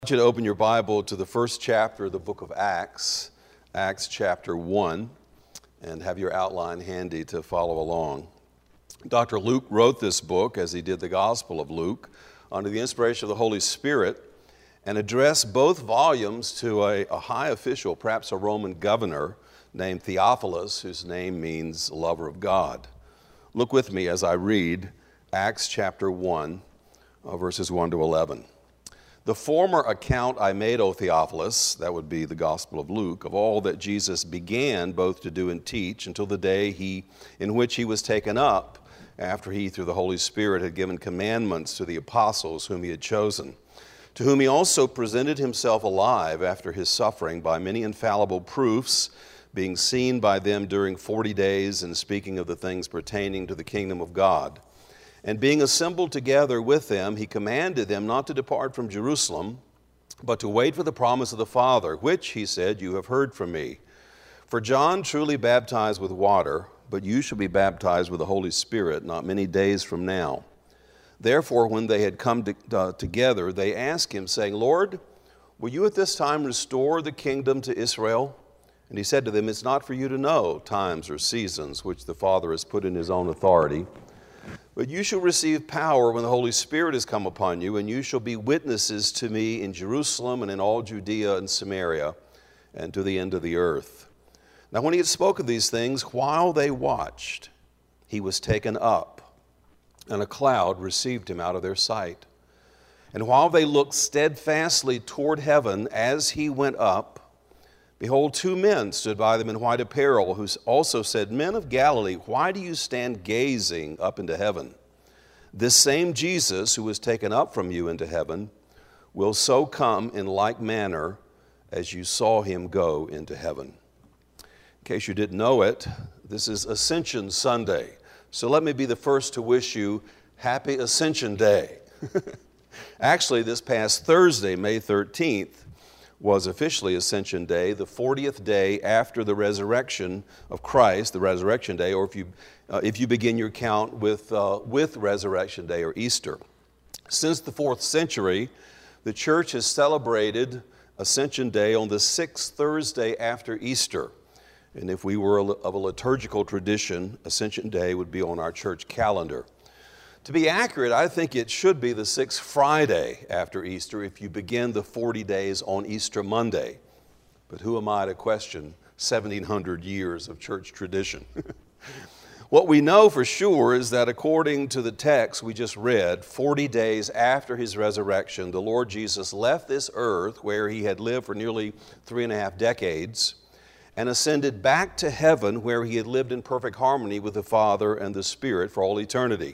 I want you to open your Bible to the first chapter of the book of Acts, Acts chapter 1, and have your outline handy to follow along. Dr. Luke wrote this book, as he did the Gospel of Luke, under the inspiration of the Holy Spirit, and addressed both volumes to a high official, perhaps a Roman governor, named Theophilus, whose name means lover of God. Look with me as I read Acts chapter 1, verses 1 to 11. The former account I made, O Theophilus, that would be the Gospel of Luke, of all that Jesus began both to do and teach until the day in which he was taken up, after he, through the Holy Spirit, had given commandments to the apostles whom he had chosen, to whom he also presented himself alive after his suffering by many infallible proofs, being seen by them during 40 days and speaking of the things pertaining to the kingdom of God. And being assembled together with them, he commanded them not to depart from Jerusalem, but to wait for the promise of the Father, which, he said, you have heard from me. For John truly baptized with water, but you shall be baptized with the Holy Spirit not many days from now. Therefore, when they had come together, they asked him, saying, Lord, will you at this time restore the kingdom to Israel? And he said to them, it's not for you to know times or seasons which the Father has put in his own authority, but you shall receive power when the Holy Spirit has come upon you, and you shall be witnesses to me in Jerusalem and in all Judea and Samaria and to the end of the earth. Now when he had spoken these things, while they watched, he was taken up, and a cloud received him out of their sight. And while they looked steadfastly toward heaven as he went up, behold, two men stood by them in white apparel, who also said, Men of Galilee, why do you stand gazing up into heaven? This same Jesus who was taken up from you into heaven will so come in like manner as you saw him go into heaven. In case you didn't know it, this is Ascension Sunday. So let me be the first to wish you Happy Ascension Day. Actually, this past Thursday, May 13th, was officially Ascension Day, the 40th day after the resurrection of Christ, the Resurrection Day, or if you begin your count with Resurrection Day or Easter. Since the 4th century, the church has celebrated Ascension Day on the 6th Thursday after Easter. And if we were of a liturgical tradition, Ascension Day would be on our church calendar. To be accurate, I think it should be the 6th Friday after Easter if you begin the 40 days on Easter Monday. But who am I to question 1,700 years of church tradition? What we know for sure is that according to the text we just read, 40 days after his resurrection, the Lord Jesus left this earth where he had lived for nearly 3.5 decades and ascended back to heaven where he had lived in perfect harmony with the Father and the Spirit for all eternity.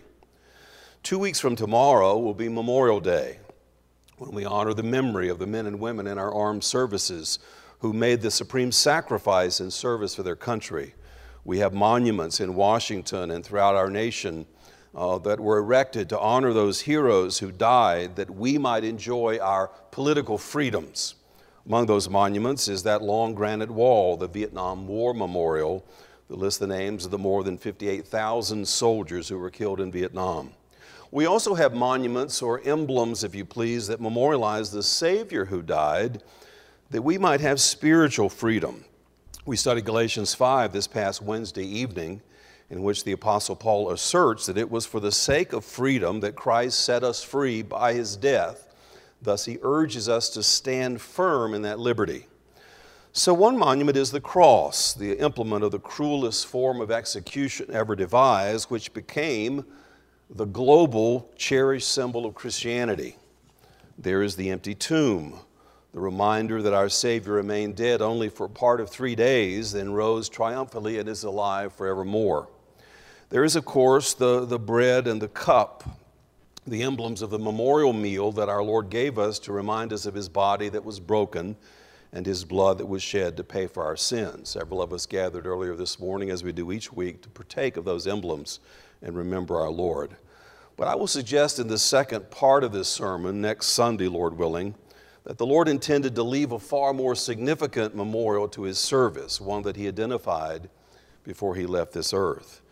2 weeks from tomorrow will be Memorial Day, when we honor the memory of the men and women in our armed services who made the supreme sacrifice in service for their country. We have monuments in Washington and throughout our nation that were erected to honor those heroes who died that we might enjoy our political freedoms. Among those monuments is that long granite wall, the Vietnam War Memorial, that lists the names of the more than 58,000 soldiers who were killed in Vietnam. We also have monuments, or emblems, if you please, that memorialize the Savior who died, that we might have spiritual freedom. We studied Galatians 5 this past Wednesday evening, in which the Apostle Paul asserts that it was for the sake of freedom that Christ set us free by his death. Thus, he urges us to stand firm in that liberty. So one monument is the cross, the implement of the cruelest form of execution ever devised, which became the global cherished symbol of Christianity. There is the empty tomb, the reminder that our Savior remained dead only for part of 3 days, then rose triumphantly and is alive forevermore. There is, of course, the bread and the cup, the emblems of the memorial meal that our Lord gave us to remind us of his body that was broken and his blood that was shed to pay for our sins. Several of us gathered earlier this morning, as we do each week, to partake of those emblems and remember our Lord. But I will suggest in the second part of this sermon, next Sunday, Lord willing, that the Lord intended to leave a far more significant memorial to his service, one that he identified before he left this earth.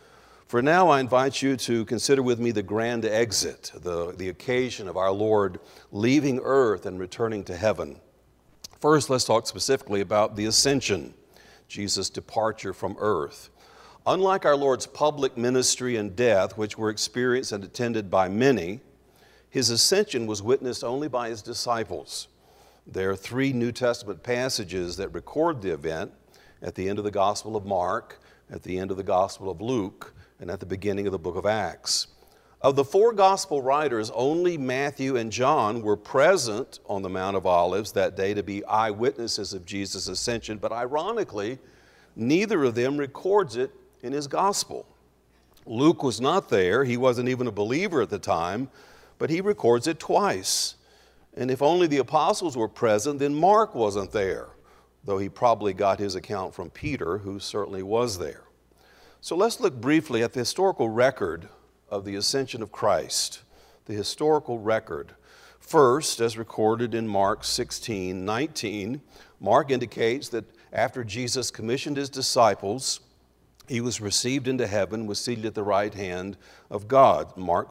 For now, I invite you to consider with me the grand exit, the occasion of our Lord leaving earth and returning to heaven. First, let's talk specifically about the ascension, Jesus' departure from earth. Unlike our Lord's public ministry and death, which were experienced and attended by many, his ascension was witnessed only by his disciples. There are 3 New Testament passages that record the event at the end of the Gospel of Mark, at the end of the Gospel of Luke, and at the beginning of the book of Acts. Of the 4 gospel writers, only Matthew and John were present on the Mount of Olives that day to be eyewitnesses of Jesus' ascension, but ironically, neither of them records it in his gospel. Luke was not there. He wasn't even a believer at the time, but he records it twice. And if only the apostles were present, then Mark wasn't there, though he probably got his account from Peter, who certainly was there. So let's look briefly at the historical record of the ascension of Christ, the historical record. First, as recorded in Mark 16:19, Mark indicates that after Jesus commissioned his disciples, he was received into heaven, was seated at the right hand of God, Mark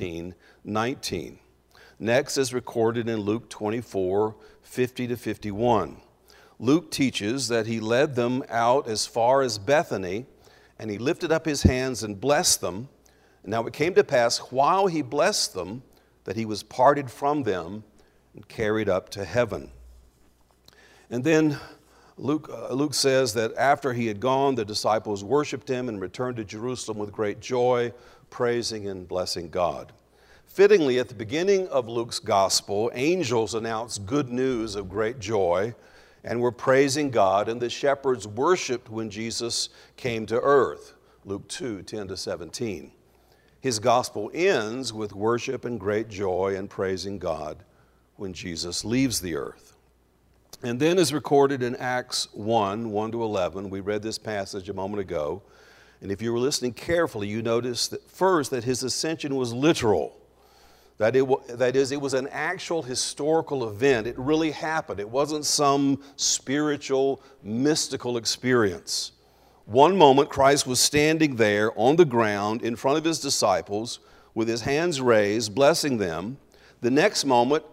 16:19. Next, as recorded in Luke 24:50-51. Luke teaches that he led them out as far as Bethany, and he lifted up his hands and blessed them. Now it came to pass, while he blessed them, that he was parted from them and carried up to heaven. And then Luke says that after he had gone, the disciples worshiped him and returned to Jerusalem with great joy, praising and blessing God. Fittingly, at the beginning of Luke's gospel, angels announced good news of great joy and were praising God, and the shepherds worshiped when Jesus came to earth, Luke 2:10-17. His gospel ends with worship and great joy and praising God when Jesus leaves the earth. And then, as recorded in Acts 1:1-11, we read this passage a moment ago, and if you were listening carefully, you noticed that first that his ascension was literal. That is, it was an actual historical event. It really happened. It wasn't some spiritual, mystical experience. One moment, Christ was standing there on the ground in front of his disciples with his hands raised, blessing them. The next moment,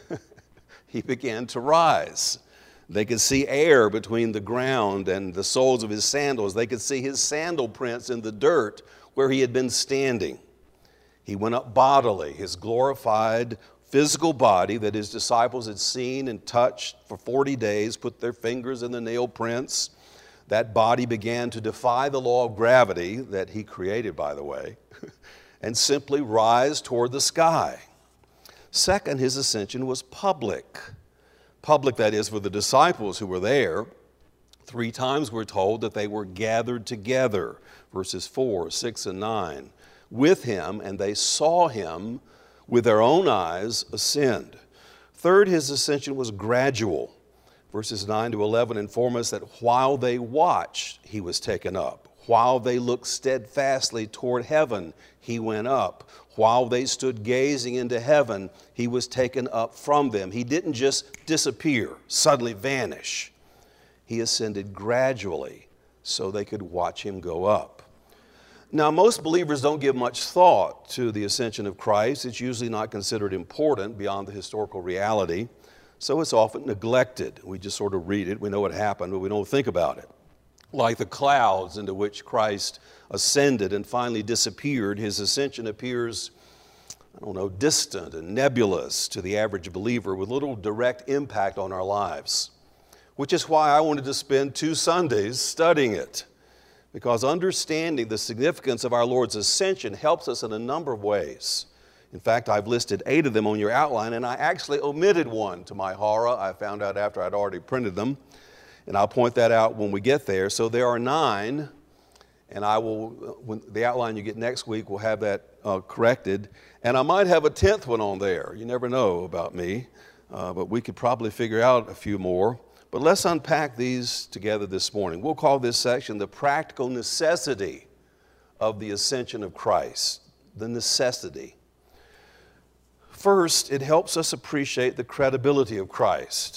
he began to rise. They could see air between the ground and the soles of his sandals. They could see his sandal prints in the dirt where he had been standing. He went up bodily, his glorified physical body that his disciples had seen and touched for 40 days, put their fingers in the nail prints. That body began to defy the law of gravity that he created, by the way, and simply rise toward the sky. Second, his ascension was public. Public, that is, for the disciples who were there. 3 times we're told that they were gathered together, verses 4, 6, and 9. With him, and they saw him with their own eyes ascend. Third, his ascension was gradual. Verses 9-11 inform us that while they watched, he was taken up. While they looked steadfastly toward heaven, he went up. While they stood gazing into heaven, he was taken up from them. He didn't just disappear, suddenly vanish. He ascended gradually so they could watch him go up. Now, most believers don't give much thought to the ascension of Christ. It's usually not considered important beyond the historical reality, so it's often neglected. We just sort of read it. We know what happened, but we don't think about it. Like the clouds into which Christ ascended and finally disappeared, his ascension appears, distant and nebulous to the average believer with little direct impact on our lives, which is why I wanted to spend 2 Sundays studying it. Because understanding the significance of our Lord's ascension helps us in a number of ways. In fact, I've listed 8 of them on your outline, and I actually omitted one to my horror. I found out after I'd already printed them, and I'll point that out when we get there. So there are 9, and I will, when the outline you get next week, we'll have that corrected. And I might have a 10th one on there. You never know about me, but we could probably figure out a few more. But let's unpack these together this morning. We'll call this section the practical necessity of the ascension of Christ. The necessity. First, it helps us appreciate the credibility of Christ.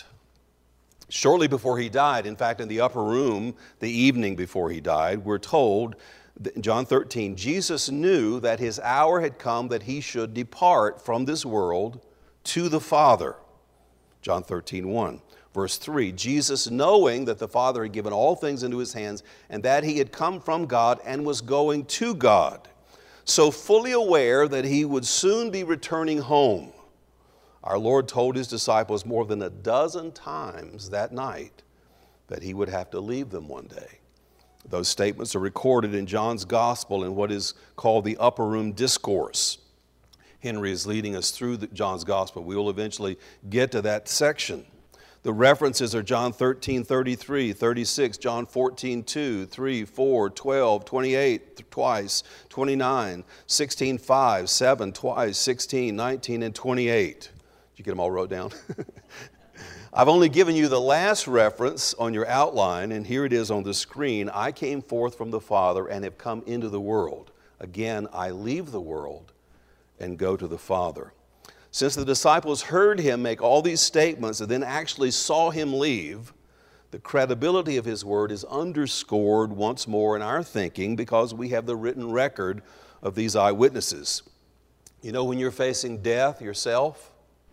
Shortly before he died, in fact, in the upper room, the evening before he died, we're told John 13, Jesus knew that his hour had come that he should depart from this world to the Father. John 13, 1. Verse 3, Jesus, knowing that the Father had given all things into his hands and that he had come from God and was going to God, so fully aware that he would soon be returning home, our Lord told his disciples more than a dozen times that night that he would have to leave them one day. Those statements are recorded in John's Gospel in what is called the Upper Room Discourse. Henry is leading us through John's Gospel. We will eventually get to that section. The references are John 13, 33, 36, John 14, 2, 3, 4, 12, 28, twice, 29, 16, 5, 7, twice, 16, 19, and 28. Did you get them all wrote down? I've only given you the last reference on your outline, and here it is on the screen. I came forth from the Father and have come into the world. Again, I leave the world and go to the Father. Since the disciples heard him make all these statements and then actually saw him leave, the credibility of his word is underscored once more in our thinking because we have the written record of these eyewitnesses. You know, when you're facing death yourself,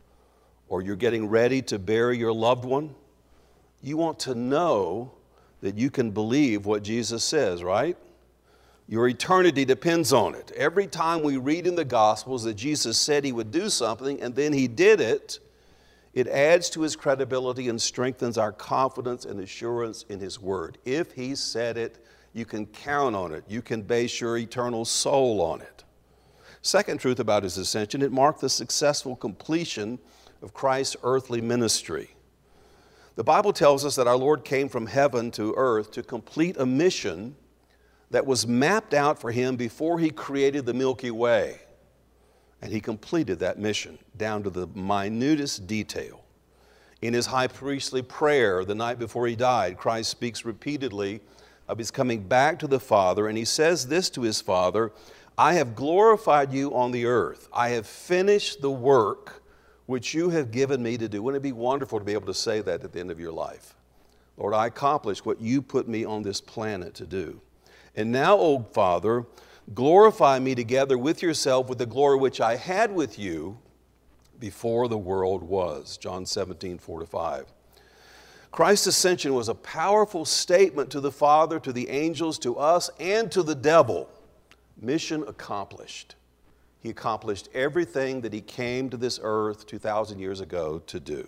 or you're getting ready to bury your loved one, you want to know that you can believe what Jesus says, right? Your eternity depends on it. Every time we read in the Gospels that Jesus said he would do something and then he did it, it adds to his credibility and strengthens our confidence and assurance in his word. If he said it, you can count on it. You can base your eternal soul on it. Second truth about his ascension, it marked the successful completion of Christ's earthly ministry. The Bible tells us that our Lord came from heaven to earth to complete a mission that was mapped out for him before he created the Milky Way. And he completed that mission down to the minutest detail. In his high priestly prayer the night before he died, Christ speaks repeatedly of his coming back to the Father, and he says this to his Father, I have glorified you on the earth. I have finished the work which you have given me to do. Wouldn't it be wonderful to be able to say that at the end of your life? Lord, I accomplished what you put me on this planet to do. And now, O Father, glorify me together with yourself with the glory which I had with you before the world was. John 17, 4-5. Christ's ascension was a powerful statement to the Father, to the angels, to us, and to the devil. Mission accomplished. He accomplished everything that he came to this earth 2,000 years ago to do.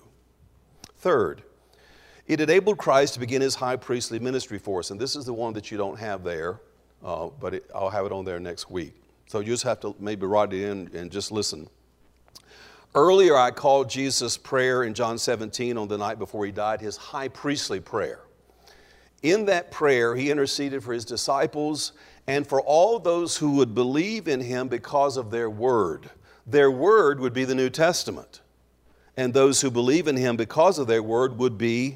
Third, it enabled Christ to begin his high priestly ministry for us. And this is the one that you don't have there, but I'll have it on there next week. So you just have to maybe write it in and just listen. Earlier, I called Jesus' prayer in John 17 on the night before he died his high priestly prayer. In that prayer, he interceded for his disciples and for all those who would believe in him because of their word. Their word would be the New Testament. And those who believe in him because of their word would be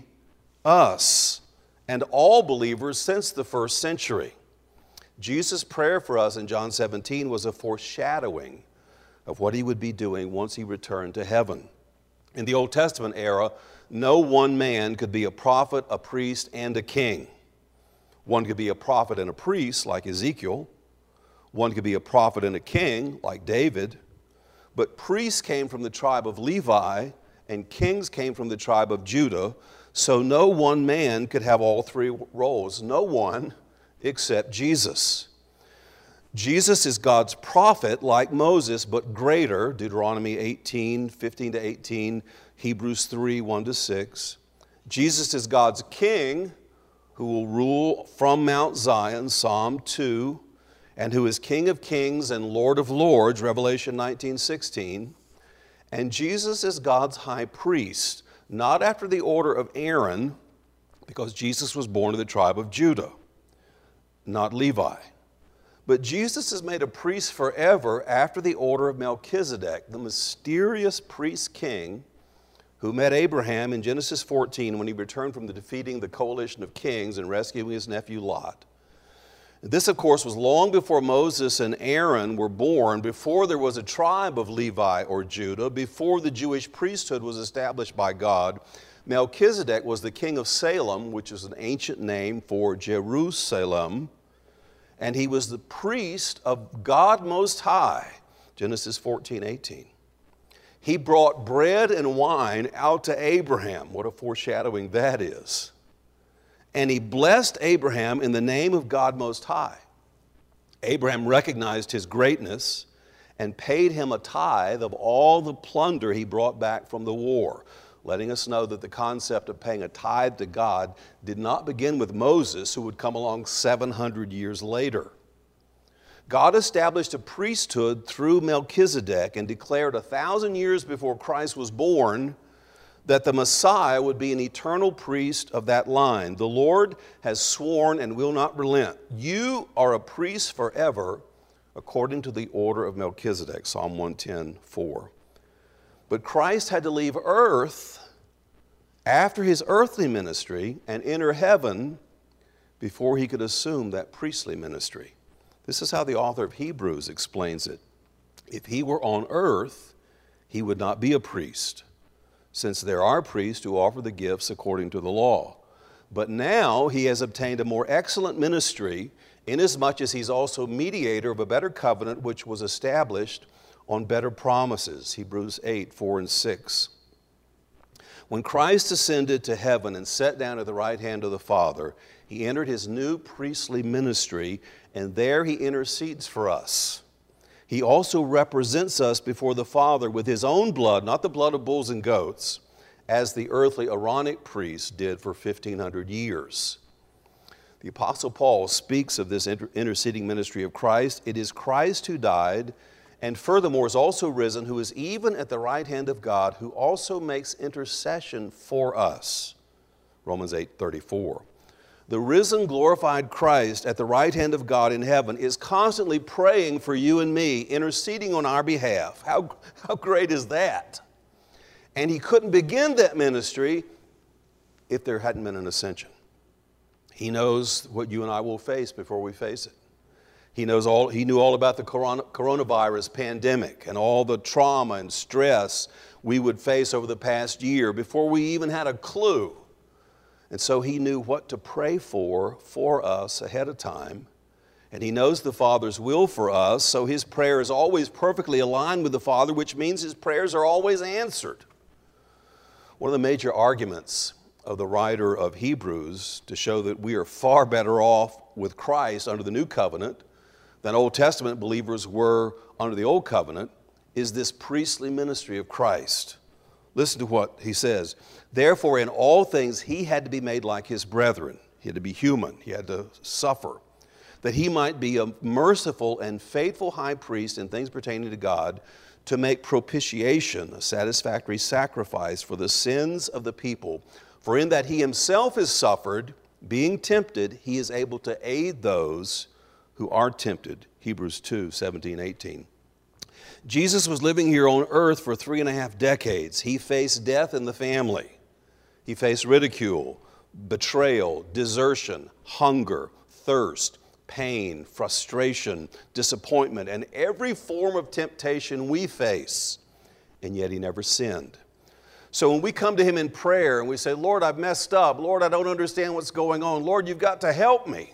us and all believers since the first century. Jesus' prayer for us in John 17 was a foreshadowing of what he would be doing once he returned to heaven. In the Old Testament era, no one man could be a prophet, a priest, and a king. One could be a prophet and a priest like Ezekiel. One could be a prophet and a king like David. But priests came from the tribe of Levi and kings came from the tribe of Judah. So no one man could have all three roles. No one except Jesus. Jesus is God's prophet like Moses, but greater. Deuteronomy 18, 15-18, Hebrews 3, 1-6. Jesus is God's king who will rule from Mount Zion, Psalm 2, and who is King of kings and Lord of lords, Revelation 19:16. And Jesus is God's high priest, not after the order of Aaron, because Jesus was born of the tribe of Judah, not Levi. But Jesus is made a priest forever after the order of Melchizedek, the mysterious priest king who met Abraham in Genesis 14 when he returned from defeating the coalition of kings and rescuing his nephew Lot. This, of course, was long before Moses and Aaron were born, before there was a tribe of Levi or Judah, before the Jewish priesthood was established by God. Melchizedek was the king of Salem, which is an ancient name for Jerusalem, and he was the priest of God Most High. Genesis 14:18. He brought bread and wine out to Abraham. What a foreshadowing that is. And he blessed Abraham in the name of God Most High. Abraham recognized his greatness and paid him a tithe of all the plunder he brought back from the war, letting us know that the concept of paying a tithe to God did not begin with Moses, who would come along 700 years later. God established a priesthood through Melchizedek and declared 1,000 years before Christ was born that the Messiah would be an eternal priest of that line. The Lord has sworn and will not relent. You are a priest forever, according to the order of Melchizedek, Psalm 110:4. But Christ had to leave earth after his earthly ministry and enter heaven before he could assume that priestly ministry. This is how the author of Hebrews explains it. If he were on earth, he would not be a priest, since there are priests who offer the gifts according to the law. But now he has obtained a more excellent ministry, inasmuch as he's also mediator of a better covenant, which was established on better promises. Hebrews 8:4-6. When Christ ascended to heaven and sat down at the right hand of the Father, he entered his new priestly ministry, and there he intercedes for us. He also represents us before the Father with his own blood, not the blood of bulls and goats, as the earthly Aaronic priest did for 1,500 years. The Apostle Paul speaks of this interceding ministry of Christ. It is Christ who died, and furthermore is also risen, who is even at the right hand of God, who also makes intercession for us. Romans 8:34. The risen, glorified Christ at the right hand of God in heaven is constantly praying for you and me, interceding on our behalf. How great is that? And he couldn't begin that ministry if there hadn't been an ascension. He knows what you and I will face before we face it. He knew all about the coronavirus pandemic and all the trauma and stress we would face over the past year before we even had a clue. And so he knew what to pray for us ahead of time. And he knows the Father's will for us, so his prayer is always perfectly aligned with the Father, which means his prayers are always answered. One of the major arguments of the writer of Hebrews to show that we are far better off with Christ under the new covenant than Old Testament believers were under the old covenant is this priestly ministry of Christ. Listen to what he says. Therefore, in all things, he had to be made like his brethren. He had to be human. He had to suffer, that he might be a merciful and faithful high priest in things pertaining to God, to make propitiation, a satisfactory sacrifice for the sins of the people. For in that he himself has suffered, being tempted, he is able to aid those who are tempted. Hebrews 2:17-18. Jesus was living here on earth for 3.5 decades. He faced death in the family. He faced ridicule, betrayal, desertion, hunger, thirst, pain, frustration, disappointment, and every form of temptation we face. And yet he never sinned. So when we come to him in prayer and we say, Lord, I've messed up. Lord, I don't understand what's going on. Lord, you've got to help me.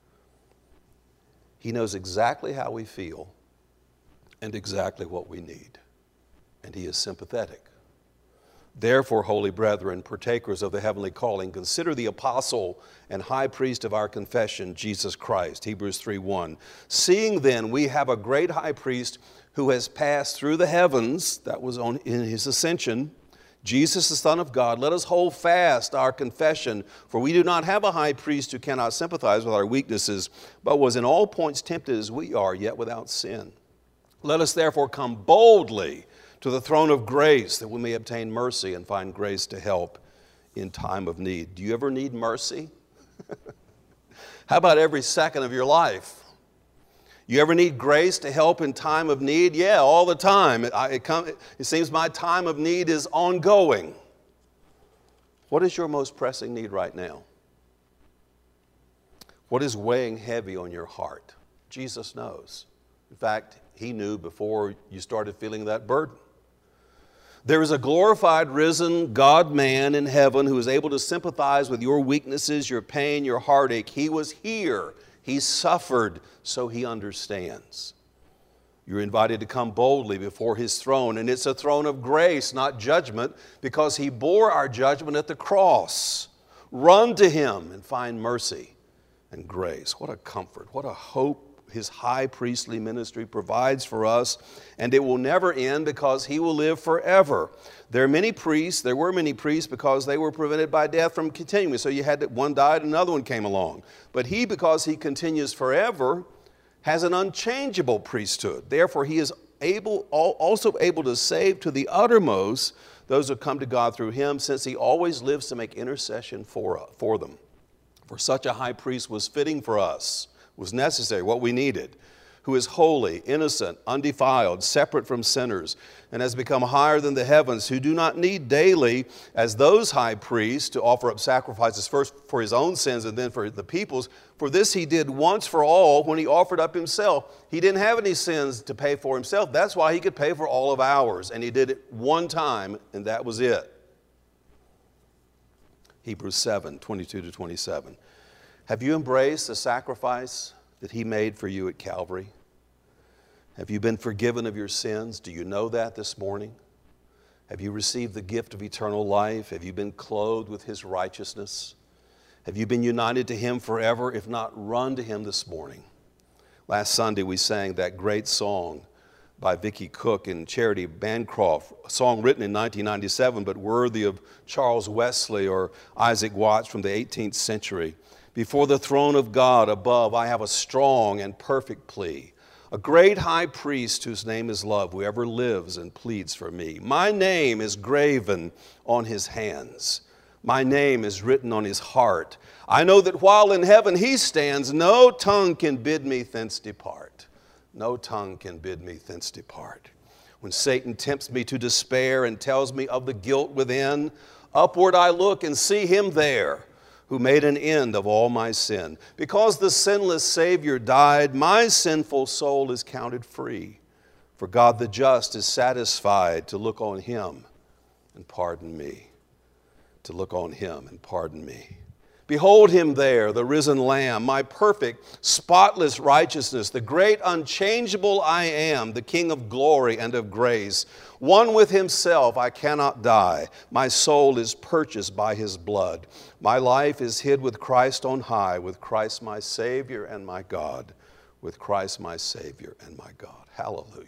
He knows exactly how we feel and exactly what we need. And he is sympathetic. Therefore, holy brethren, partakers of the heavenly calling, consider the apostle and high priest of our confession, Jesus Christ. Hebrews 3:1. Seeing then we have a great high priest who has passed through the heavens, that was in his ascension, Jesus, the Son of God, let us hold fast our confession, for we do not have a high priest who cannot sympathize with our weaknesses, but was in all points tempted as we are, yet without sin. Let us therefore come boldly to the throne of grace, that we may obtain mercy and find grace to help in time of need. Do you ever need mercy? How about every second of your life? You ever need grace to help in time of need? Yeah, all the time. It seems my time of need is ongoing. What is your most pressing need right now? What is weighing heavy on your heart? Jesus knows. In fact, he knew before you started feeling that burden. There is a glorified, risen God-man in heaven who is able to sympathize with your weaknesses, your pain, your heartache. He was here He suffered, so he understands. You're invited to come boldly before his throne, and it's a throne of grace, not judgment, because he bore our judgment at the cross. Run to him and find mercy and grace. What a comfort, what a hope his high priestly ministry provides for us, and it will never end because he will live forever. There were many priests because they were prevented by death from continuing. So you had that one died, another one came along. But he, because he continues forever, has an unchangeable priesthood. Therefore, he is also able to save to the uttermost those who come to God through him, since he always lives to make intercession for them. For such a high priest was fitting for us, was necessary, what we needed, who is holy, innocent, undefiled, separate from sinners, and has become higher than the heavens, who do not need daily, as those high priests, to offer up sacrifices first for his own sins and then for the people's. For this he did once for all when he offered up himself. He didn't have any sins to pay for himself. That's why he could pay for all of ours, and he did it one time, and that was it. Hebrews 7, 22-27. Have you embraced the sacrifice that he made for you at Calvary? Have you been forgiven of your sins? Do you know that this morning? Have you received the gift of eternal life? Have you been clothed with his righteousness? Have you been united to him forever? If not, run to him this morning. Last Sunday we sang that great song by Vicki Cook and Charity Bancroft, a song written in 1997 but worthy of Charles Wesley or Isaac Watts from the 18th century. Before the throne of God above, I have a strong and perfect plea. A great high priest whose name is love, who ever lives and pleads for me. My name is graven on his hands. My name is written on his heart. I know that while in heaven he stands, no tongue can bid me thence depart. No tongue can bid me thence depart. When Satan tempts me to despair and tells me of the guilt within, upward I look and see him there, who made an end of all my sin. Because the sinless Savior died, my sinful soul is counted free. For God the just is satisfied to look on him and pardon me. To look on him and pardon me. Behold him there, the risen Lamb, my perfect, spotless righteousness, the great unchangeable I am, the King of glory and of grace. One with himself, I cannot die. My soul is purchased by his blood. My life is hid with Christ on high, with Christ my Savior and my God. With Christ my Savior and my God. Hallelujah.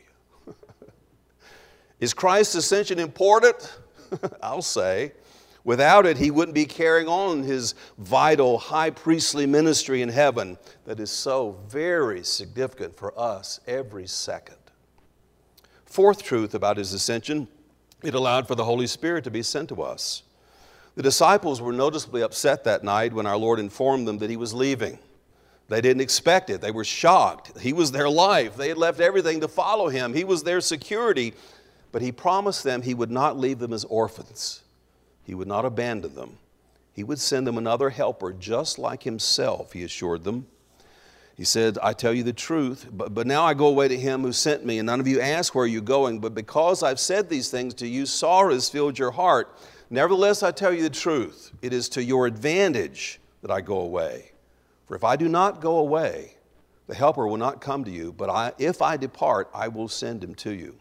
Is Christ's ascension important? I'll say. Without it, he wouldn't be carrying on his vital high priestly ministry in heaven that is so very significant for us every second. Fourth truth about his ascension, it allowed for the Holy Spirit to be sent to us. The disciples were noticeably upset that night when our Lord informed them that he was leaving. They didn't expect it. They were shocked. He was their life. They had left everything to follow him. He was their security. But he promised them he would not leave them as orphans. He would not abandon them. He would send them another helper just like himself, he assured them. He said, I tell you the truth, but now I go away to him who sent me, and none of you ask where you're going, but because I've said these things to you, sorrow has filled your heart. Nevertheless, I tell you the truth. It is to your advantage that I go away. For if I do not go away, the helper will not come to you, but if I depart, I will send him to you.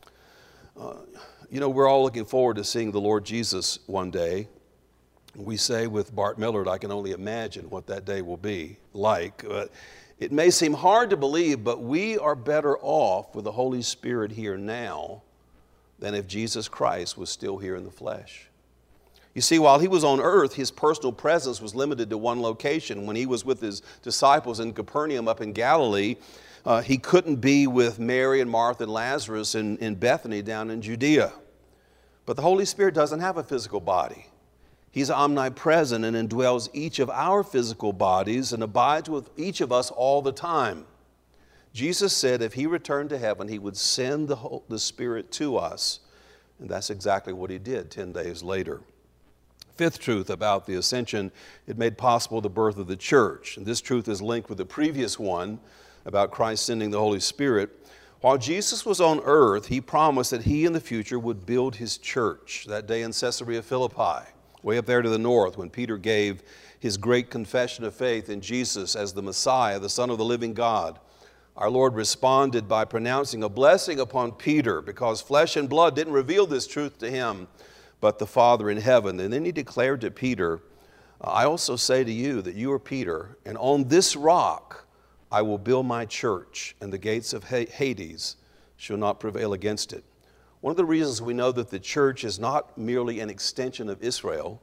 We're all looking forward to seeing the Lord Jesus one day. We say with Bart Millard, I can only imagine what that day will be like. It may seem hard to believe, but we are better off with the Holy Spirit here now than if Jesus Christ was still here in the flesh. You see, while he was on earth, his personal presence was limited to one location. When he was with his disciples in Capernaum up in Galilee, he couldn't be with Mary and Martha and Lazarus in Bethany down in Judea. But the Holy Spirit doesn't have a physical body. He's omnipresent and indwells each of our physical bodies and abides with each of us all the time. Jesus said if he returned to heaven, he would send the Spirit to us. And that's exactly what he did 10 days later. Fifth truth about the ascension, it made possible the birth of the church. And this truth is linked with the previous one about Christ sending the Holy Spirit. While Jesus was on earth, he promised that he in the future would build his church. That day in Caesarea Philippi, Way up there to the north, when Peter gave his great confession of faith in Jesus as the Messiah, the Son of the living God, our Lord responded by pronouncing a blessing upon Peter, because flesh and blood didn't reveal this truth to him, but the Father in heaven. And then he declared to Peter, I also say to you that you are Peter, and on this rock I will build my church, and the gates of Hades shall not prevail against it. One of the reasons we know that the church is not merely an extension of Israel,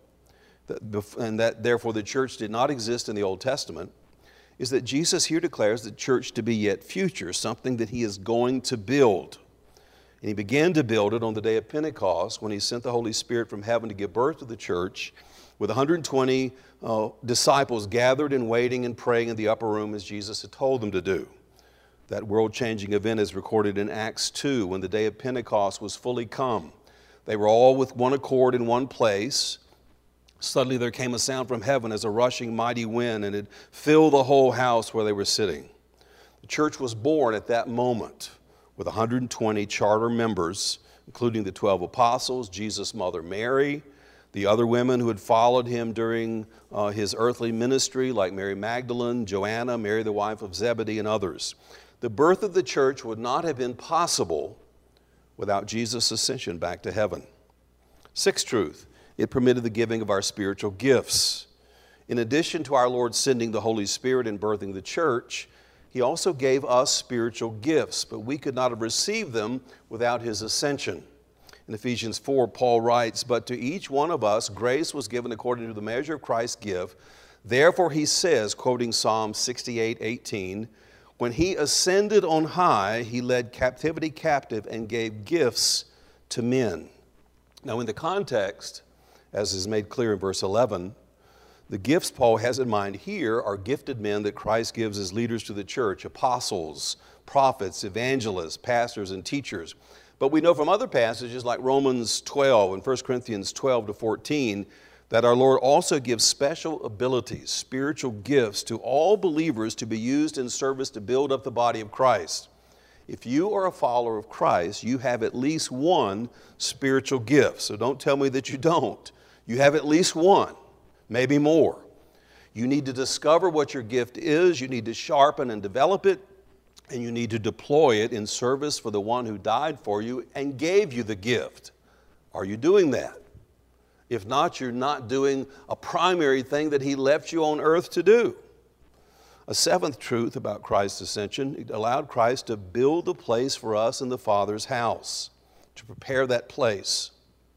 and that therefore the church did not exist in the Old Testament, is that Jesus here declares the church to be yet future, something that he is going to build. And he began to build it on the day of Pentecost, when he sent the Holy Spirit from heaven to give birth to the church, with 120 disciples gathered and waiting and praying in the upper room as Jesus had told them to do. That world-changing event is recorded in Acts 2, when the day of Pentecost was fully come. They were all with one accord in one place. Suddenly there came a sound from heaven as a rushing mighty wind, and it filled the whole house where they were sitting. The church was born at that moment with 120 charter members, including the 12 apostles, Jesus' mother Mary, the other women who had followed him during his earthly ministry, like Mary Magdalene, Joanna, Mary the wife of Zebedee, and others. The birth of the church would not have been possible without Jesus' ascension back to heaven. Sixth truth, it permitted the giving of our spiritual gifts. In addition to our Lord sending the Holy Spirit and birthing the church, he also gave us spiritual gifts, but we could not have received them without his ascension. In Ephesians 4, Paul writes, but to each one of us grace was given according to the measure of Christ's gift. Therefore he says, quoting Psalm 68:18, when he ascended on high, he led captivity captive and gave gifts to men. Now in the context, as is made clear in verse 11, the gifts Paul has in mind here are gifted men that Christ gives as leaders to the church, apostles, prophets, evangelists, pastors, and teachers. But we know from other passages like Romans 12 and 1 Corinthians 12 to 14 that our Lord also gives special abilities, spiritual gifts to all believers to be used in service to build up the body of Christ. If you are a follower of Christ, you have at least one spiritual gift. So don't tell me that you don't. You have at least one, maybe more. You need to discover what your gift is. You need to sharpen and develop it. And you need to deploy it in service for the one who died for you and gave you the gift. Are you doing that? If not, you're not doing a primary thing that he left you on earth to do. A seventh truth about Christ's ascension, it allowed Christ to build a place for us in the Father's house, to prepare that place.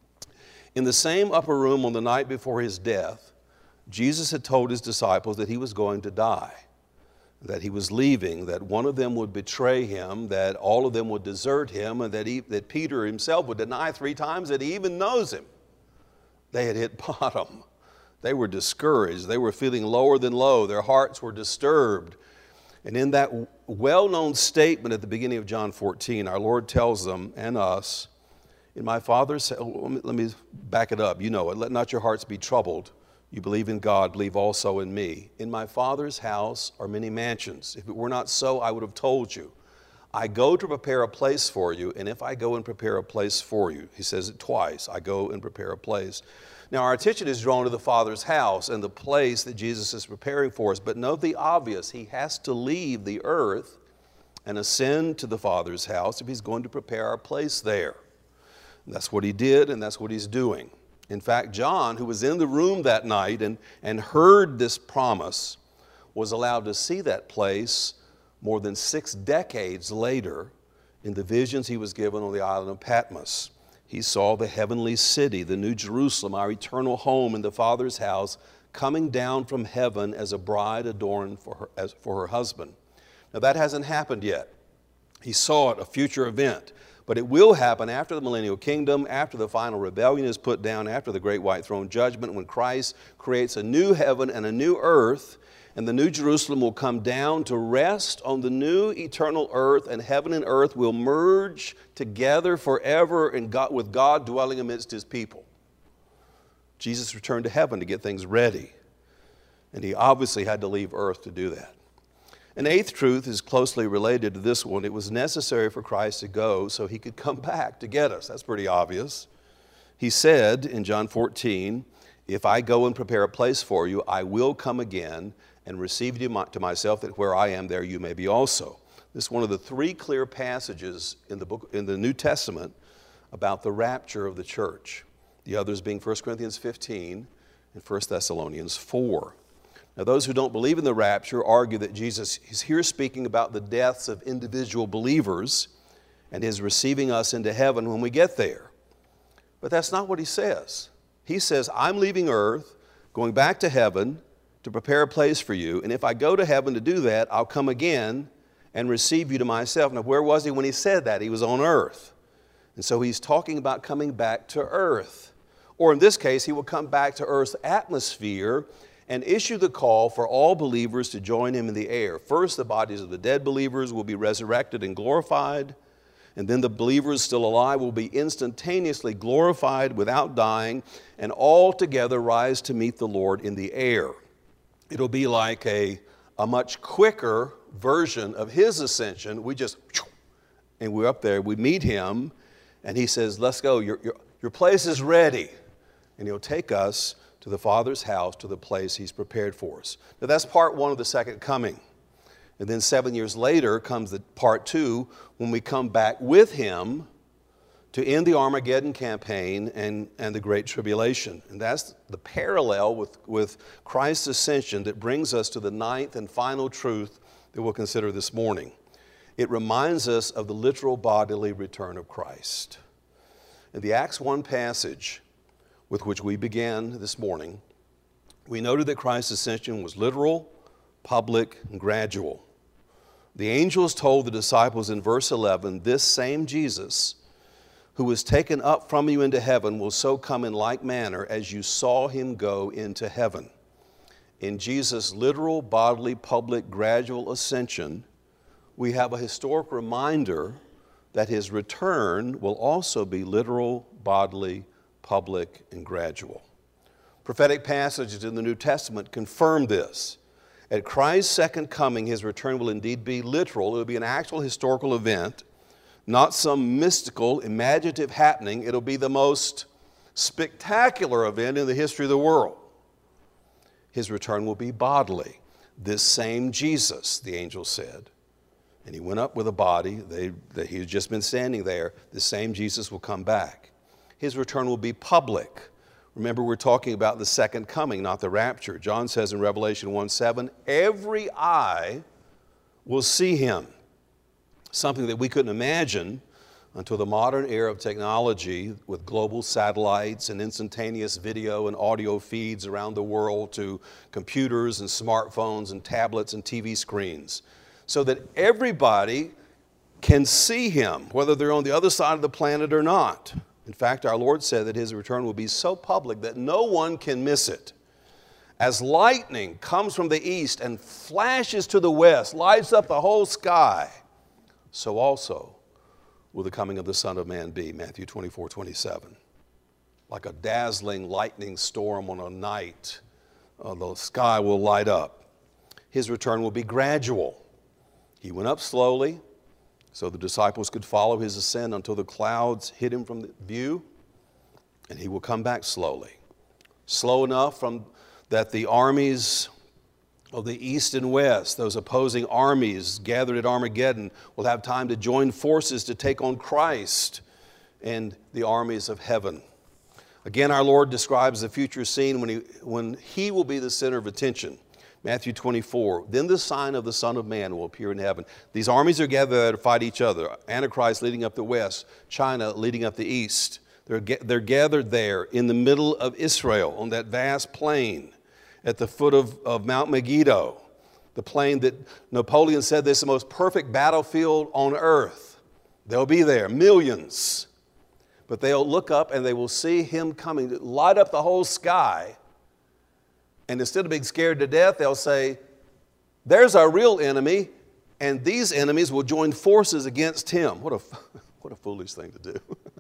In the same upper room on the night before his death, Jesus had told his disciples that he was going to die, that he was leaving, that one of them would betray him, that all of them would desert him, and that Peter himself would deny 3 times that he even knows him. They had hit bottom. They were discouraged. They were feeling lower than low. Their hearts were disturbed. And in that well-known statement at the beginning of John 14, our Lord tells them and us, in my Father's, let me back it up. You know it. Let not your hearts be troubled. You believe in God, believe also in me. In my Father's house are many mansions. If it were not so, I would have told you. I go to prepare a place for you, and if I go and prepare a place for you, he says it twice, I go and prepare a place. Now our attention is drawn to the Father's house and the place that Jesus is preparing for us, but note the obvious, he has to leave the earth and ascend to the Father's house if he's going to prepare our place there. And that's what he did, and that's what he's doing. In fact, John, who was in the room that night and heard this promise, was allowed to see that place more than 6 decades later in the visions he was given on the island of Patmos. He saw the heavenly city, the New Jerusalem, our eternal home in the Father's house, coming down from heaven as a bride adorned for her husband. Now that hasn't happened yet. He saw it, a future event. But it will happen after the millennial kingdom, after the final rebellion is put down, after the great white throne judgment, when Christ creates a new heaven and a new earth, and the New Jerusalem will come down to rest on the new eternal earth, and heaven and earth will merge together forever and with God dwelling amidst his people. Jesus returned to heaven to get things ready, and he obviously had to leave earth to do that. An eighth truth is closely related to this one. It was necessary for Christ to go so he could come back to get us. That's pretty obvious. He said in John 14, If I go and prepare a place for you, I will come again and receive you to myself, that where I am, there you may be also. This is one of the three clear passages in the New Testament about the rapture of the church. The others being 1 Corinthians 15 and 1 Thessalonians 4. Now, those who don't believe in the rapture argue that Jesus is here speaking about the deaths of individual believers and his receiving us into heaven when we get there. But that's not what he says. He says, I'm leaving earth, going back to heaven to prepare a place for you, and if I go to heaven to do that, I'll come again and receive you to myself. Now, where was he when he said that? He was on earth. And so he's talking about coming back to earth. Or in this case, he will come back to earth's atmosphere and issue the call for all believers to join him in the air. First, the bodies of the dead believers will be resurrected and glorified, and then the believers still alive will be instantaneously glorified without dying, and all together rise to meet the Lord in the air. It'll be like a much quicker version of his ascension. And we're up there, we meet him, and he says, let's go, your place is ready. And he'll take us to the Father's house, to the place he's prepared for us. Now that's part one of the second coming. And then 7 years later comes the part two, when we come back with him to end the Armageddon campaign and the Great Tribulation. And that's the parallel with Christ's ascension that brings us to the ninth and final truth that we'll consider this morning. It reminds us of the literal bodily return of Christ. In the Acts 1 passage with which we began this morning, we noted that Christ's ascension was literal, public, and gradual. The angels told the disciples in verse 11, this same Jesus who was taken up from you into heaven will so come in like manner as you saw him go into heaven. In Jesus' literal, bodily, public, gradual ascension, we have a historic reminder that his return will also be literal, bodily, public, and gradual. Prophetic passages in the New Testament confirm this. At Christ's second coming, his return will indeed be literal. It will be an actual historical event, not some mystical, imaginative happening. It'll be the most spectacular event in the history of the world. His return will be bodily. This same Jesus, the angel said, and he went up with a body, that he had just been standing there, the same Jesus will come back. His return will be public. Remember, we're talking about the second coming, not the rapture. John says in Revelation 1:7, every eye will see him. Something that we couldn't imagine until the modern era of technology with global satellites and instantaneous video and audio feeds around the world to computers and smartphones and tablets and TV screens, so that everybody can see him, whether they're on the other side of the planet or not. In fact, our Lord said that his return will be so public that no one can miss it. As lightning comes from the east and flashes to the west, lights up the whole sky, so also will the coming of the Son of Man be, Matthew 24:27. Like a dazzling lightning storm on a night, the sky will light up. His return will be gradual. He went up slowly, so the disciples could follow his ascent until the clouds hid him from the view, and he will come back slowly. Slow enough that the armies of the east and west, those opposing armies gathered at Armageddon, will have time to join forces to take on Christ and the armies of heaven. Again, our Lord describes the future scene when he will be the center of attention. Matthew 24, then the sign of the Son of Man will appear in heaven. These armies are gathered there to fight each other. Antichrist leading up the west, China leading up the east. They're gathered there in the middle of Israel on that vast plain at the foot of Mount Megiddo, the plain that Napoleon said this is the most perfect battlefield on earth. They'll be there, millions. But they'll look up and they will see him coming to light up the whole sky. And instead of being scared to death, they'll say, there's our real enemy, and these enemies will join forces against him. What a foolish thing to do.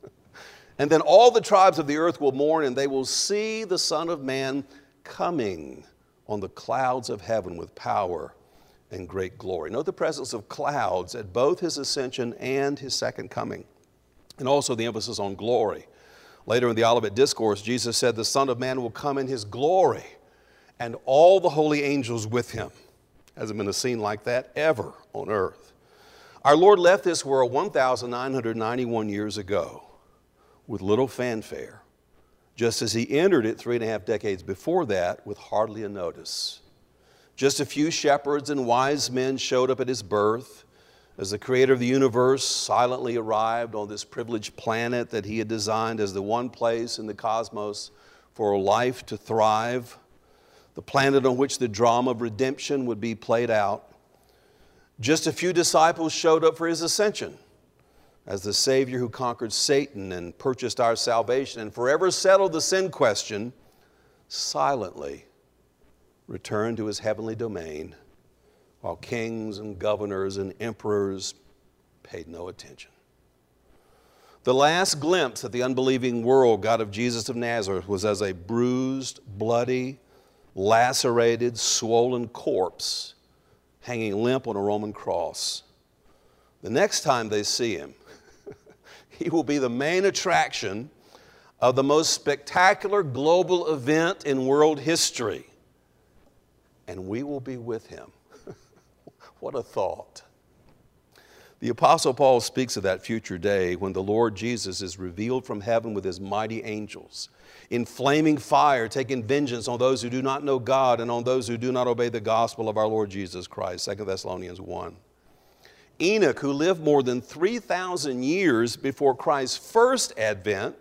And then all the tribes of the earth will mourn, and they will see the Son of Man coming on the clouds of heaven with power and great glory. Note the presence of clouds at both his ascension and his second coming, and also the emphasis on glory. Later in the Olivet Discourse, Jesus said, the Son of Man will come in his glory and all the holy angels with him. Hasn't been a scene like that ever on earth. Our Lord left this world 1,991 years ago with little fanfare, just as he entered it 3.5 decades before that with hardly a notice. Just a few shepherds and wise men showed up at his birth as the creator of the universe silently arrived on this privileged planet that he had designed as the one place in the cosmos for life to thrive, the planet on which the drama of redemption would be played out. Just a few disciples showed up for his ascension as the Savior who conquered Satan and purchased our salvation and forever settled the sin question, silently returned to his heavenly domain while kings and governors and emperors paid no attention. The last glimpse that the unbelieving world got of Jesus of Nazareth was as a bruised, bloody, lacerated, swollen corpse hanging limp on a Roman cross. The next time they see him, he will be the main attraction of the most spectacular global event in world history. And we will be with him. What a thought. The Apostle Paul speaks of that future day when the Lord Jesus is revealed from heaven with his mighty angels, in flaming fire, taking vengeance on those who do not know God and on those who do not obey the gospel of our Lord Jesus Christ, 2 Thessalonians 1. Enoch, who lived more than 3,000 years before Christ's first advent,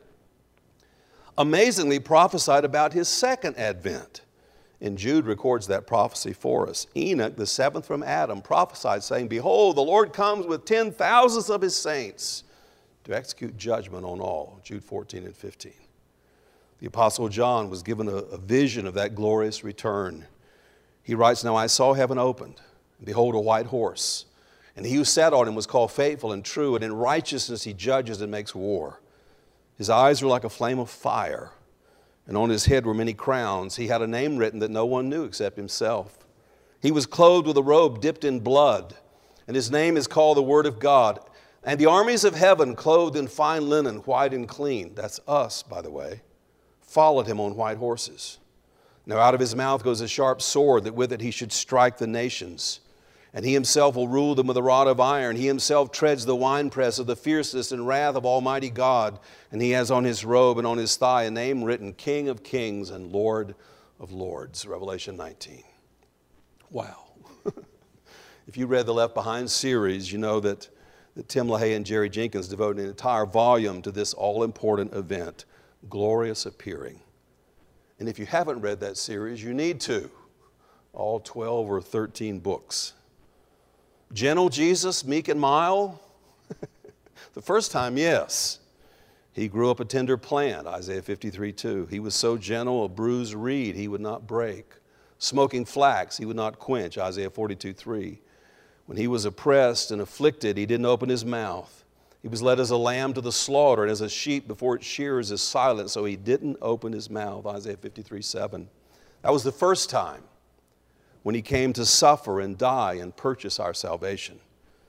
amazingly prophesied about his second advent. And Jude records that prophecy for us. Enoch, the seventh from Adam, prophesied, saying, behold, the Lord comes with 10,000s of his saints to execute judgment on all. Jude 14 and 15. The Apostle John was given a vision of that glorious return. He writes, now I saw heaven opened, and behold, a white horse. And he who sat on him was called Faithful and True, and in righteousness he judges and makes war. His eyes were like a flame of fire, and on his head were many crowns. He had a name written that no one knew except himself. He was clothed with a robe dipped in blood, and his name is called the Word of God. And the armies of heaven, clothed in fine linen, white and clean, that's us, by the way, followed him on white horses. Now out of his mouth goes a sharp sword, that with it he should strike the nations. And he himself will rule them with a rod of iron. He himself treads the winepress of the fierceness and wrath of Almighty God. And he has on his robe and on his thigh a name written, King of Kings and Lord of Lords. Revelation 19. Wow. If you read the Left Behind series, you know that Tim LaHaye and Jerry Jenkins devoted an entire volume to this all-important event, glorious appearing. And if you haven't read that series, you need to. All 12 or 13 books. Gentle Jesus, meek and mild? The first time, yes. He grew up a tender plant, Isaiah 53:2. He was so gentle, a bruised reed he would not break. Smoking flax he would not quench, Isaiah 42:3. When he was oppressed and afflicted, he didn't open his mouth. He was led as a lamb to the slaughter, and as a sheep before its shearers is silent, so he didn't open his mouth, Isaiah 53:7. That was the first time, when he came to suffer and die and purchase our salvation.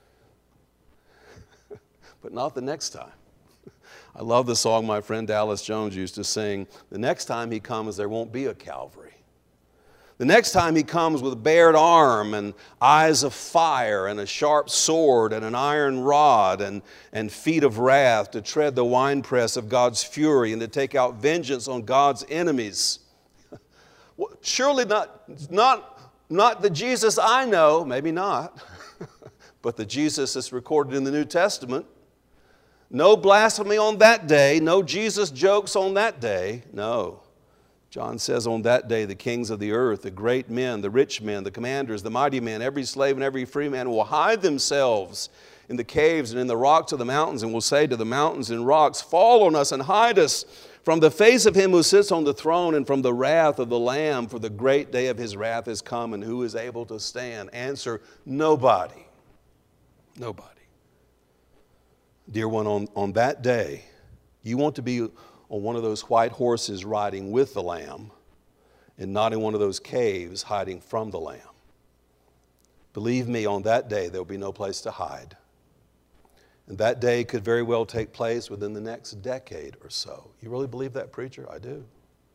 But not the next time. I love the song my friend Dallas Jones used to sing. The next time he comes, there won't be a Calvary. The next time he comes with bared arm and eyes of fire and a sharp sword and an iron rod and feet of wrath to tread the winepress of God's fury and to take out vengeance on God's enemies. Surely not the Jesus I know, maybe not, but the Jesus that's recorded in the New Testament. No blasphemy on that day, no Jesus jokes on that day, no. John says on that day the kings of the earth, the great men, the rich men, the commanders, the mighty men, every slave and every free man will hide themselves in the caves and in the rocks of the mountains and will say to the mountains and rocks, fall on us and hide us from the face of him who sits on the throne and from the wrath of the Lamb, for the great day of his wrath is come, and who is able to stand? Answer, nobody. Nobody. Dear one, on that day, you want to be on one of those white horses riding with the Lamb and not in one of those caves hiding from the Lamb. Believe me, on that day, there will be no place to hide. And that day could very well take place within the next decade or so. You really believe that, preacher? I do.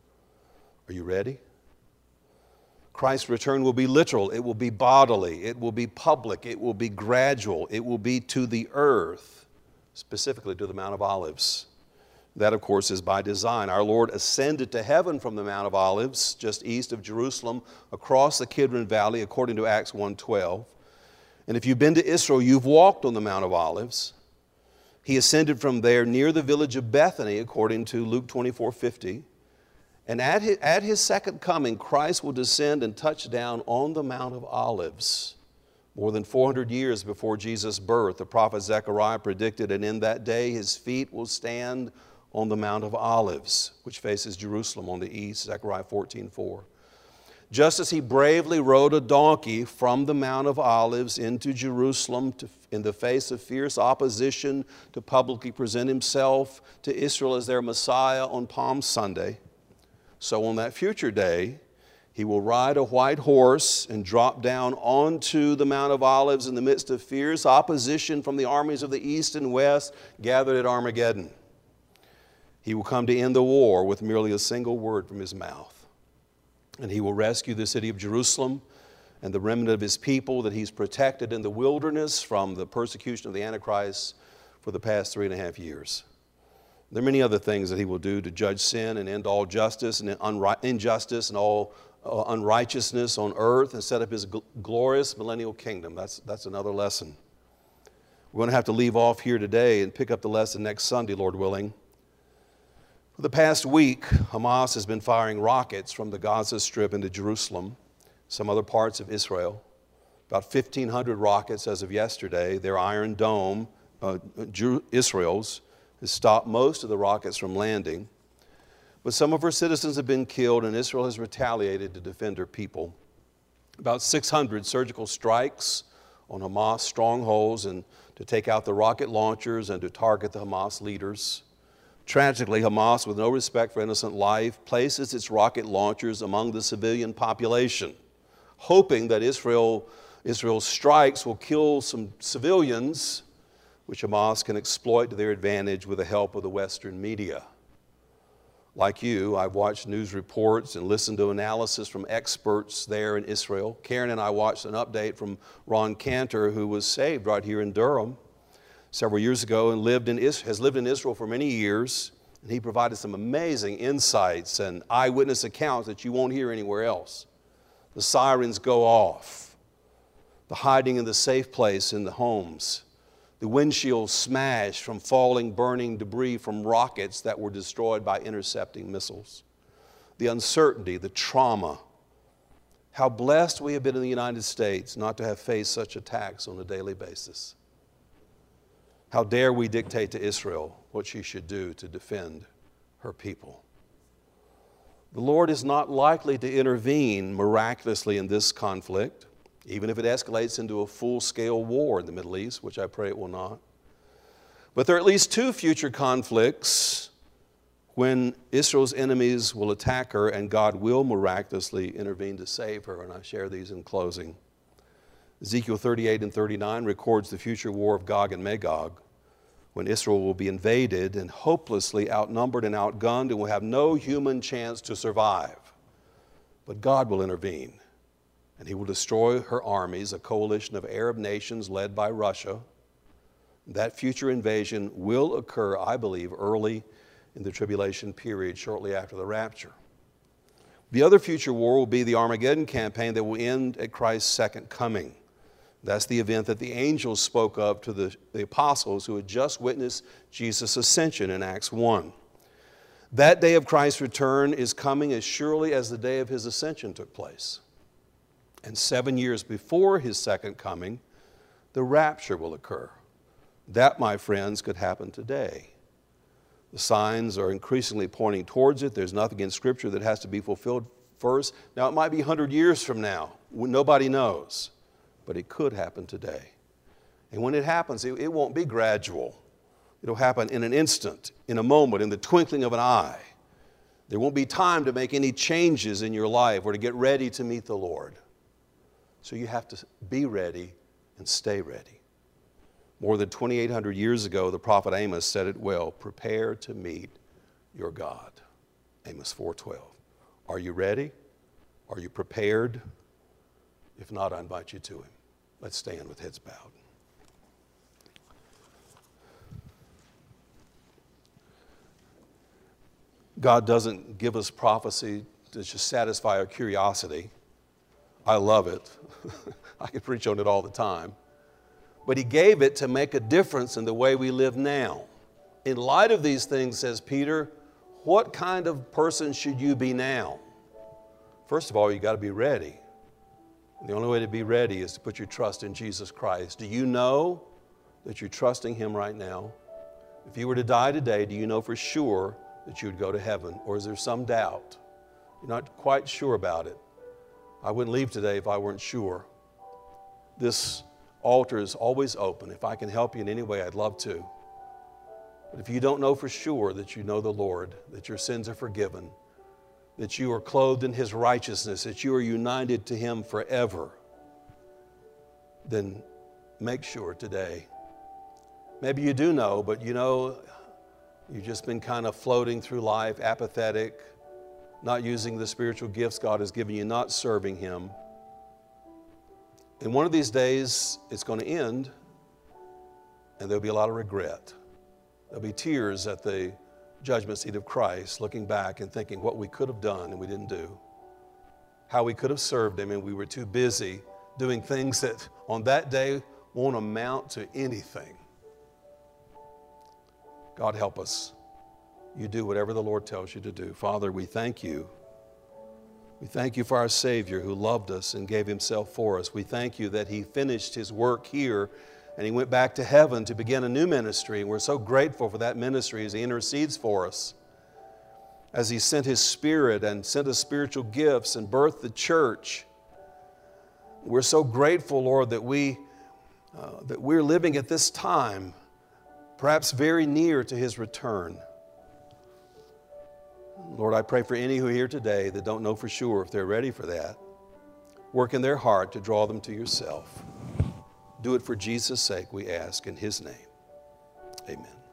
Are you ready? Christ's return will be literal. It will be bodily. It will be public. It will be gradual. It will be to the earth, specifically to the Mount of Olives. That, of course, is by design. Our Lord ascended to heaven from the Mount of Olives, just east of Jerusalem, across the Kidron Valley, according to Acts 1:12. And if you've been to Israel, you've walked on the Mount of Olives. He ascended from there near the village of Bethany, according to Luke 24:50. And at his second coming, Christ will descend and touch down on the Mount of Olives. More than 400 years before Jesus' birth, the prophet Zechariah predicted, and in that day his feet will stand on the Mount of Olives, which faces Jerusalem on the east, Zechariah 14:4. Just as he bravely rode a donkey from the Mount of Olives into Jerusalem in the face of fierce opposition to publicly present himself to Israel as their Messiah on Palm Sunday, so on that future day, he will ride a white horse and drop down onto the Mount of Olives in the midst of fierce opposition from the armies of the east and west gathered at Armageddon. He will come to end the war with merely a single word from his mouth. And he will rescue the city of Jerusalem and the remnant of his people that he's protected in the wilderness from the persecution of the Antichrist for the past 3.5 years. There are many other things that he will do to judge sin and end all justice and injustice and all unrighteousness on earth and set up his glorious millennial kingdom. That's another lesson. We're going to have to leave off here today and pick up the lesson next Sunday, Lord willing. For the past week, Hamas has been firing rockets from the Gaza Strip into Jerusalem, some other parts of Israel. About 1,500 rockets as of yesterday. Their Iron Dome, Israel's, has stopped most of the rockets from landing. But some of her citizens have been killed, and Israel has retaliated to defend her people. About 600 surgical strikes on Hamas strongholds and to take out the rocket launchers and to target the Hamas leaders. Tragically, Hamas, with no respect for innocent life, places its rocket launchers among the civilian population, hoping that Israel's strikes will kill some civilians, which Hamas can exploit to their advantage with the help of the Western media. Like you, I've watched news reports and listened to analysis from experts there in Israel. Karen and I watched an update from Ron Cantor, who was saved right here in Durham several years ago and has lived in Israel for many years. And he provided some amazing insights and eyewitness accounts that you won't hear anywhere else. The sirens go off, the hiding in the safe place in the homes, the windshield smashed from falling, burning debris from rockets that were destroyed by intercepting missiles. The uncertainty, the trauma. How blessed we have been in the United States not to have faced such attacks on a daily basis. How dare we dictate to Israel what she should do to defend her people. The Lord is not likely to intervene miraculously in this conflict, even if it escalates into a full-scale war in the Middle East, which I pray it will not. But there are at least two future conflicts when Israel's enemies will attack her and God will miraculously intervene to save her, and I share these in closing. Ezekiel 38 and 39 records the future war of Gog and Magog, when Israel will be invaded and hopelessly outnumbered and outgunned and will have no human chance to survive. But God will intervene. And he will destroy her armies, a coalition of Arab nations led by Russia. That future invasion will occur, I believe, early in the tribulation period, shortly after the rapture. The other future war will be the Armageddon campaign that will end at Christ's second coming. That's the event that the angels spoke of to the apostles who had just witnessed Jesus' ascension in Acts 1. That day of Christ's return is coming as surely as the day of his ascension took place. And 7 years before his second coming, the rapture will occur. That, my friends, could happen today. The signs are increasingly pointing towards it. There's nothing in Scripture that has to be fulfilled first. Now, it might be 100 years from now. Nobody knows. But it could happen today. And when it happens, it won't be gradual. It'll happen in an instant, in a moment, in the twinkling of an eye. There won't be time to make any changes in your life or to get ready to meet the Lord. So you have to be ready and stay ready. More than 2,800 years ago, the prophet Amos said it well, prepare to meet your God. Amos 4:12. Are you ready? Are you prepared? If not, I invite you to him. Let's stand with heads bowed. God doesn't give us prophecy to just satisfy our curiosity. I love it. I could preach on it all the time. But he gave it to make a difference in the way we live now. In light of these things, says Peter, what kind of person should you be now? First of all, you got to be ready. And the only way to be ready is to put your trust in Jesus Christ. Do you know that you're trusting him right now? If you were to die today, do you know for sure that you would go to heaven? Or is there some doubt? You're not quite sure about it. I wouldn't leave today if I weren't sure. This altar is always open. If I can help you in any way, I'd love to. But if you don't know for sure that you know the Lord, that your sins are forgiven, that you are clothed in his righteousness, that you are united to him forever, then make sure today. Maybe you do know, but you know you've just been kind of floating through life, apathetic, not using the spiritual gifts God has given you, not serving him. And one of these days, it's going to end, and there'll be a lot of regret. There'll be tears at the judgment seat of Christ, looking back and thinking what we could have done and we didn't do. How we could have served him and we were too busy doing things that on that day won't amount to anything. God help us. You do whatever the Lord tells you to do. Father, we thank you. We thank you for our Savior who loved us and gave himself for us. We thank you that he finished his work here and he went back to heaven to begin a new ministry. And we're so grateful for that ministry as he intercedes for us, as he sent his Spirit and sent us spiritual gifts and birthed the church. We're so grateful, Lord, that we're living at this time, perhaps very near to his return. Lord, I pray for any who are here today that don't know for sure if they're ready for that. Work in their heart to draw them to yourself. Do it for Jesus' sake, we ask in his name. Amen.